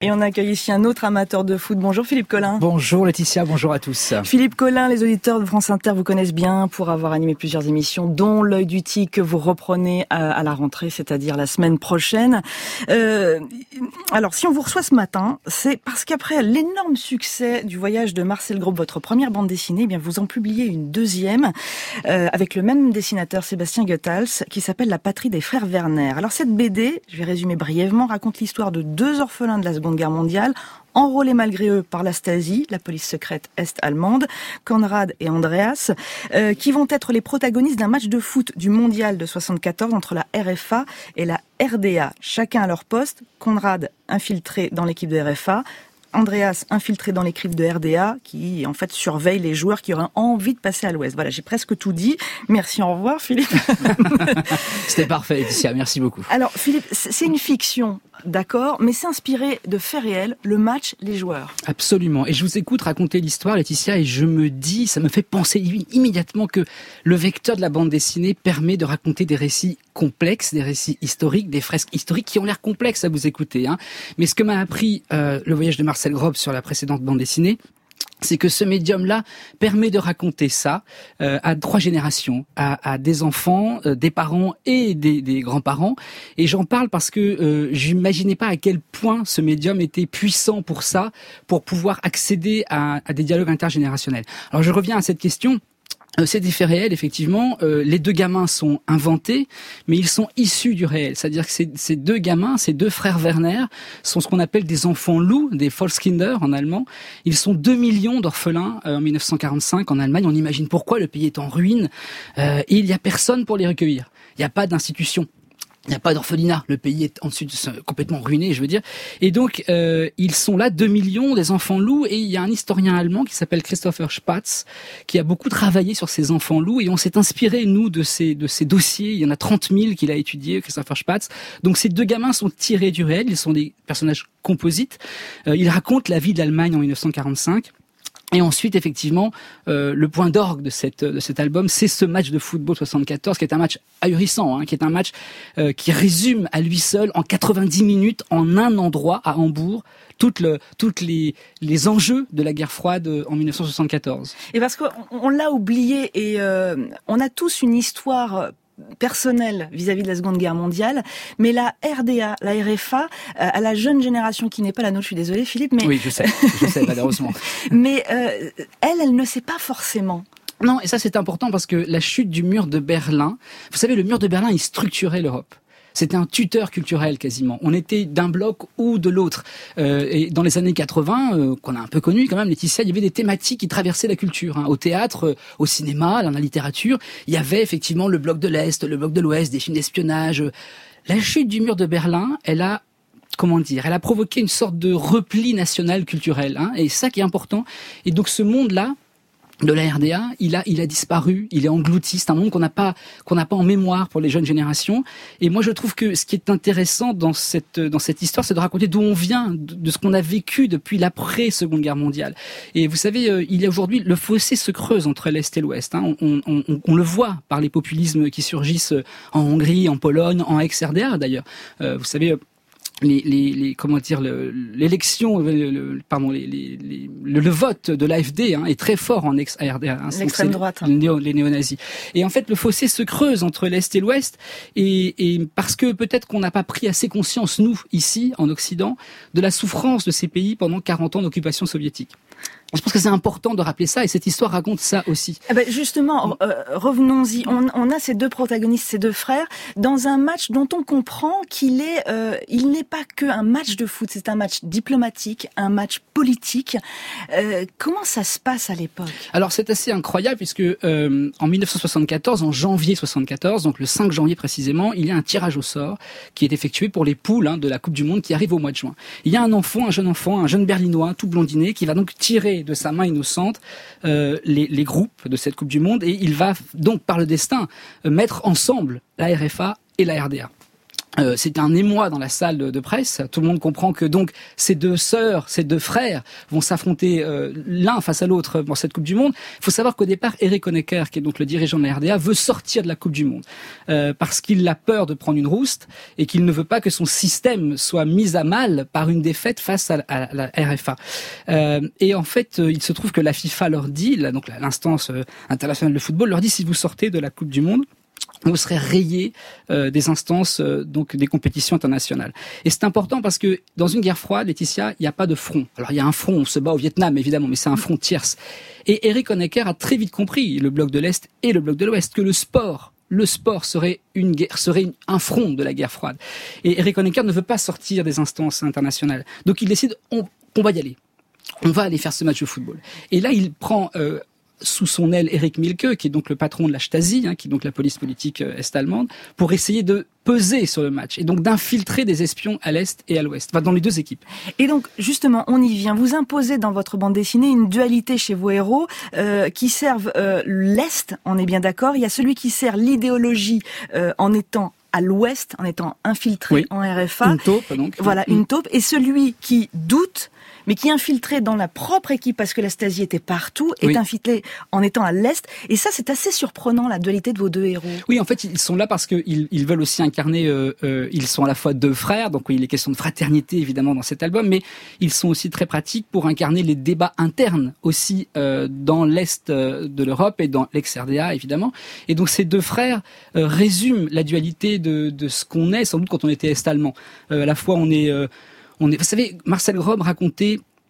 Et on accueille ici un autre amateur de foot. Bonjour Philippe Collin. Bonjour Laetitia, bonjour à tous. Philippe Collin, les auditeurs de France Inter vous connaissent bien pour avoir animé plusieurs émissions, dont L'Œil du Tigre que vous reprenez à la rentrée, c'est-à-dire la semaine prochaine. Alors si on vous reçoit ce matin, c'est parce qu'après l'énorme succès du Voyage de Marcel Grob, votre première bande dessinée, eh bien vous en publiez une deuxième avec le même dessinateur Sébastien Goethals qui s'appelle La Patrie des Frères Werner. Alors cette BD, je vais résumer brièvement, raconte l'histoire de deux orphelins de la Seconde Guerre mondiale, enrôlés malgré eux par la Stasi, la police secrète est-allemande, Konrad et Andreas, qui vont être les protagonistes d'un match de foot du mondial de 74 entre la RFA et la RDA. Chacun à leur poste, Konrad infiltré dans l'équipe de RFA, Andreas infiltré dans l'équipe de RDA, qui en fait surveille les joueurs qui auraient envie de passer à l'Ouest. Voilà, j'ai presque tout dit. Merci, au revoir Philippe. C'était parfait Laetitia, merci beaucoup. Alors Philippe, c'est une fiction, d'accord, mais c'est inspiré de faits réels, le match, les joueurs. Absolument, et je vous écoute raconter l'histoire Laetitia, et je me dis, ça me fait penser immédiatement que le vecteur de la bande dessinée permet de raconter des récits complexes, des récits historiques, des fresques historiques qui ont l'air complexes à vous écouter. Mais ce que m'a appris le Voyage de Marcel Grob sur la précédente bande dessinée, c'est que ce médium-là permet de raconter ça à 3 générations, à des enfants, des parents et des grands-parents. Et j'en parle parce que j'imaginais pas à quel point ce médium était puissant pour ça, pour pouvoir accéder à des dialogues intergénérationnels. Alors je reviens à cette question. C'est des faits réels, effectivement. Les 2 gamins sont inventés, mais ils sont issus du réel. C'est-à-dire que ces 2 gamins, ces 2 frères Werner, sont ce qu'on appelle des enfants loups, des Volkskinder en allemand. Ils sont 2 millions d'orphelins en 1945 en Allemagne. On imagine pourquoi le pays est en ruine. Et il n'y a personne pour les recueillir. Il n'y a pas d'institution. Il n'y a pas d'orphelinat, le pays est ensuite complètement ruiné, je veux dire. Et donc, ils sont là, 2 millions, des enfants loups, et il y a un historien allemand qui s'appelle Christopher Spatz, qui a beaucoup travaillé sur ces enfants loups, et on s'est inspiré, nous, de ces dossiers. Il y en a 30 000 qu'il a étudié, Christopher Spatz. Donc, ces 2 gamins sont tirés du réel, ils sont des personnages composites. Ils racontent la vie de l'Allemagne en 1945. Et ensuite, effectivement, le point d'orgue de cet album, c'est ce match de football 74, qui est un match ahurissant, qui est un match qui résume à lui seul, en 90 minutes, en un endroit, à Hambourg, toutes les enjeux de la guerre froide en 1974. Et parce qu'on l'a oublié, et on a tous une histoire personnel vis-à-vis de la Seconde Guerre mondiale, mais la RDA, la RFA, à la jeune génération qui n'est pas la nôtre, je suis désolée Philippe, mais... Oui, je sais, malheureusement. Mais elle ne sait pas forcément. Non, et ça c'est important parce que la chute du mur de Berlin, vous savez, le mur de Berlin, il structurait l'Europe. C'était un tuteur culturel quasiment. On était d'un bloc ou de l'autre. Et dans les années 80, qu'on a un peu connu quand même, Laetitia, il y avait des thématiques qui traversaient la culture. Au théâtre, au cinéma, dans la littérature, il y avait effectivement le bloc de l'Est, le bloc de l'Ouest, des films d'espionnage. La chute du mur de Berlin, elle a provoqué une sorte de repli national culturel. Et c'est ça qui est important. Et donc ce monde-là, de la RDA, il a disparu, il est englouti. C'est un monde qu'on n'a pas en mémoire pour les jeunes générations. Et moi, je trouve que ce qui est intéressant dans cette histoire, c'est de raconter d'où on vient, de ce qu'on a vécu depuis l'après-Seconde Guerre mondiale. Et vous savez, il y a aujourd'hui, le fossé se creuse entre l'Est et l'Ouest. On le voit par les populismes qui surgissent en Hongrie, en Pologne, en ex-RDA d'ailleurs. Vous savez, l'élection, le vote de l'AfD est très fort en ex-RDA. L'extrême droite. Les néo-nazis. Et en fait, le fossé se creuse entre l'Est et l'Ouest, et parce que peut-être qu'on n'a pas pris assez conscience, nous, ici, en Occident, de la souffrance de ces pays pendant 40 ans d'occupation soviétique. Je pense que c'est important de rappeler ça, et cette histoire raconte ça aussi. Justement, revenons-y. On a ces 2 protagonistes, ces 2 frères, dans un match dont on comprend il n'est pas qu'un match de foot, c'est un match diplomatique, un match politique. Comment ça se passe à l'époque ? Alors c'est assez incroyable puisque en 1974, en janvier 74, donc le 5 janvier précisément, il y a un tirage au sort qui est effectué pour les poules de la Coupe du Monde qui arrive au mois de juin. Il y a un jeune berlinois, tout blondiné, qui va donc tirer de sa main innocente les groupes de cette Coupe du Monde, et il va donc par le destin mettre ensemble la RFA et la RDA. C'est un émoi dans la salle de presse. Tout le monde comprend que donc ces deux sœurs, ces deux frères vont s'affronter l'un face à l'autre dans cette Coupe du Monde. Il faut savoir qu'au départ, Erich Honecker, qui est donc le dirigeant de la RDA, veut sortir de la Coupe du Monde parce qu'il a peur de prendre une rouste et qu'il ne veut pas que son système soit mis à mal par une défaite face à la RFA. Et en fait, il se trouve que la FIFA leur dit, donc l'instance internationale de football leur dit, si vous sortez de la Coupe du Monde, vous serez rayé des instances, donc des compétitions internationales. Et c'est important parce que dans une guerre froide, Laetitia, il n'y a pas de front. Alors il y a un front, on se bat au Vietnam évidemment, mais c'est un front tierce. Et Erich Honecker a très vite compris, le bloc de l'Est et le bloc de l'Ouest, que le sport serait un front de la guerre froide. Et Erich Honecker ne veut pas sortir des instances internationales. Donc il décide, on va y aller. On va aller faire ce match de football. Et là, il prend sous son aile Erich Mielke, qui est donc le patron de la Stasi, qui est donc la police politique est-allemande, pour essayer de peser sur le match et donc d'infiltrer des espions à l'Est et à l'Ouest, enfin dans les deux équipes. Et donc justement, on y vient. Vous imposez dans votre bande dessinée une dualité chez vos héros qui servent l'Est, on est bien d'accord. Il y a celui qui sert l'idéologie en étant à l'Ouest, en étant infiltré en RFA. Une taupe, donc. Voilà, une taupe. Et celui qui doute, mais qui est infiltré dans la propre équipe parce que la Stasi était partout, est infiltré en étant à l'Est. Et ça, c'est assez surprenant, la dualité de vos deux héros. Oui, en fait, ils sont là parce qu'ils veulent aussi incarner, ils sont à la fois deux frères, donc il est question de fraternité, évidemment, dans cet album, mais ils sont aussi très pratiques pour incarner les débats internes aussi dans l'Est de l'Europe et dans l'ex-RDA, évidemment. Et donc, ces deux frères résument la dualité de ce qu'on est, sans doute, quand on était est-allemand. À la fois, on est, vous savez, Marcel Grob raconte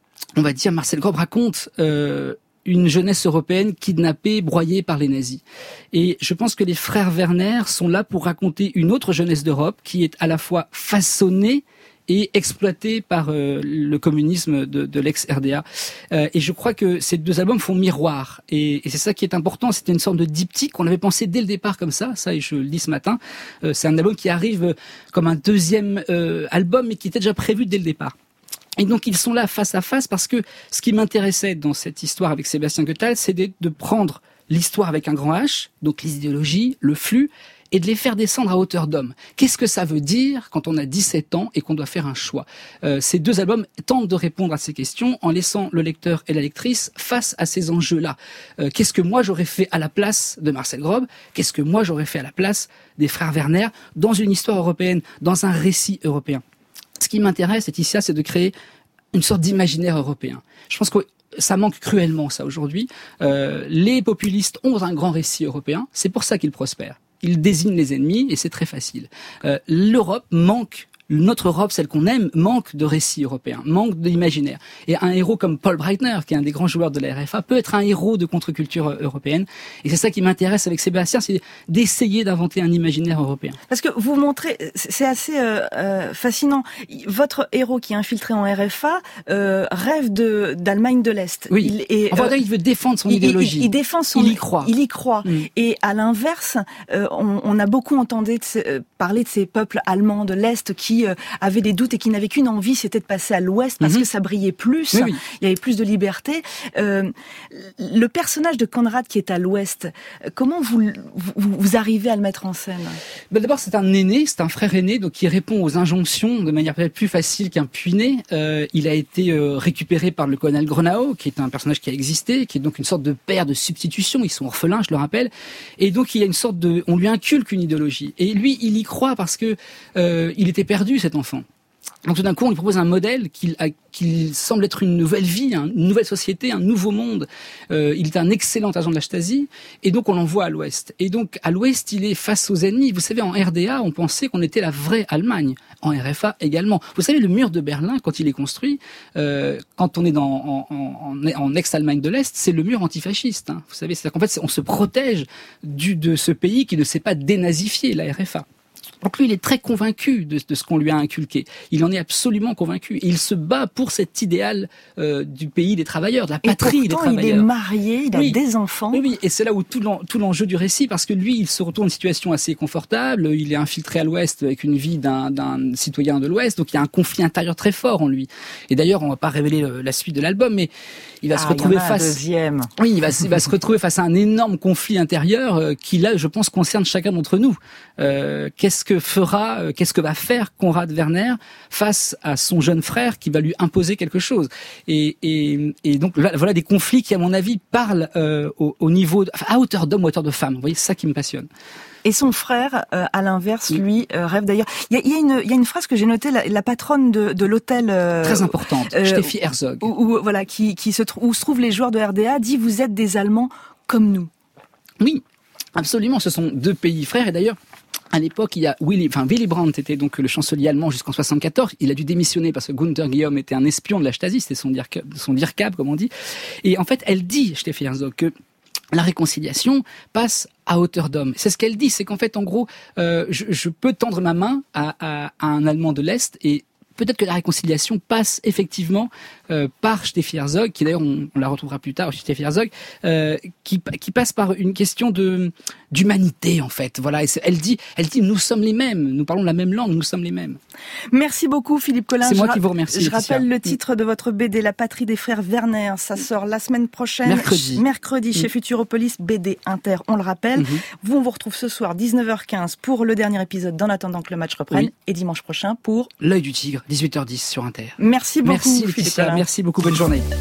une jeunesse européenne kidnappée, broyée par les nazis. Et je pense que les frères Werner sont là pour raconter une autre jeunesse d'Europe qui est à la fois façonnée et exploité par le communisme de l'ex-RDA. Et je crois que ces deux albums font miroir. Et c'est ça qui est important. C'était une sorte de diptyque. On avait pensé dès le départ comme ça. Ça, et je le dis ce matin. C'est un album qui arrive comme un deuxième album, mais qui était déjà prévu dès le départ. Et donc ils sont là face à face parce que ce qui m'intéressait dans cette histoire avec Sébastien Goethals, c'est de prendre l'histoire avec un grand H, donc les idéologies, le flux, et de les faire descendre à hauteur d'homme. Qu'est-ce que ça veut dire quand on a 17 ans et qu'on doit faire un choix ? Ces deux albums tentent de répondre à ces questions en laissant le lecteur et la lectrice face à ces enjeux-là. Qu'est-ce que moi j'aurais fait à la place de Marcel Grob ? Qu'est-ce que moi j'aurais fait à la place des frères Werner dans une histoire européenne, dans un récit européen ? Ce qui m'intéresse, Laetitia, c'est de créer une sorte d'imaginaire européen. Je pense que ça manque cruellement, ça, aujourd'hui. Les populistes ont un grand récit européen, c'est pour ça qu'ils prospèrent. Ils désignent les ennemis et c'est très facile. L'Europe manque, notre Europe, celle qu'on aime, manque de récits européens, manque d'imaginaire. Et un héros comme Paul Breitner, qui est un des grands joueurs de la RFA, peut être un héros de contre-culture européenne. Et c'est ça qui m'intéresse avec Sébastien, c'est d'essayer d'inventer un imaginaire européen. Parce que vous montrez, c'est assez fascinant. Votre héros qui est infiltré en RFA rêve d'Allemagne de l'Est. Oui. Il veut défendre son idéologie. Il défend son. Il y croit. Il y croit. Et à l'inverse, on a beaucoup entendu parler de ces peuples allemands de l'Est qui avaient des doutes et qui n'avaient qu'une envie, c'était de passer à l'Ouest parce que ça brillait plus. Oui. Il y avait plus de liberté. Le personnage de Conrad qui est à l'Ouest, comment vous arrivez à le mettre en scène ? D'abord, c'est un aîné, c'est un frère aîné, donc qui répond aux injonctions de manière peut-être plus facile qu'un puiné. Il a été récupéré par le colonel Gronau, qui est un personnage qui a existé, qui est donc une sorte de père de substitution. Ils sont orphelins, je le rappelle. Et donc, il y a une sorte on lui inculque une idéologie. Et lui, il y croit parce que il était perdu, cet enfant. Donc tout d'un coup, on lui propose un modèle qu'il semble être une nouvelle vie, une nouvelle société, un nouveau monde. Il est un excellent agent de la Stasi, et donc on l'envoie à l'Ouest. Et donc à l'Ouest, il est face aux ennemis. Vous savez, en RDA, on pensait qu'on était la vraie Allemagne. En RFA également. Vous savez, le mur de Berlin, quand il est construit, quand on est en ex-Allemagne de l'Est, c'est le mur antifasciste. Vous savez, c'est-à-dire qu'en fait, on se protège de ce pays qui ne s'est pas dénazifié, la RFA. Donc lui, il est très convaincu de ce qu'on lui a inculqué. Il en est absolument convaincu. Et il se bat pour cet idéal du pays des travailleurs, de la patrie des travailleurs. Il est marié, il a des enfants. Oui, et c'est là où tout l'enjeu du récit, parce que lui, il se retrouve dans une situation assez confortable. Il est infiltré à l'Ouest avec une vie d'un citoyen de l'Ouest, donc il y a un conflit intérieur très fort en lui. Et d'ailleurs, on va pas révéler la suite de l'album, mais il va se retrouver Oui, il va se retrouver face à un énorme conflit intérieur qui là, je pense, concerne chacun d'entre nous. Qu'est-ce qu'est-ce que va faire Konrad Werner face à son jeune frère qui va lui imposer quelque chose. Et donc voilà des conflits qui, à mon avis, parlent au niveau, à hauteur d'homme, à hauteur de femme. Vous voyez, c'est ça qui me passionne. Et son frère, à l'inverse, lui, rêve d'ailleurs. Il y a une phrase que j'ai notée, la patronne de l'hôtel très importante, Steffi Herzog, où se trouvent les joueurs de RDA, dit: vous êtes des Allemands comme nous. Oui, absolument. Ce sont deux pays frères. Et d'ailleurs, à l'époque, il y a Willy Brandt était donc le chancelier allemand jusqu'en 74. Il a dû démissionner parce que Gunther Guillaume était un espion de la Stasi, c'était son DIRCAB, comme on dit. Et en fait, elle dit, Steffi Herzog, que la réconciliation passe à hauteur d'homme. C'est ce qu'elle dit, c'est qu'en fait, en gros, je peux tendre ma main à un Allemand de l'Est et peut-être que la réconciliation passe effectivement par Steffi Herzog, qui d'ailleurs on la retrouvera plus tard, Steffi Herzog, qui passe par une question d'humanité en fait. Voilà, et elle dit nous sommes les mêmes, nous parlons la même langue, nous sommes les mêmes. Merci beaucoup Philippe Collin. C'est moi qui vous remercie. Je rappelle le titre de votre BD, La patrie des frères Werner. Ça sort la semaine prochaine, mercredi chez Futuropolis, BD Inter. On le rappelle. Vous, on vous retrouve ce soir 19h15 pour le dernier épisode d'En attendant que le match reprenne, et dimanche prochain pour L'œil du tigre, 18h10 sur Inter. Merci beaucoup. Merci Laetitia, merci beaucoup, bonne journée.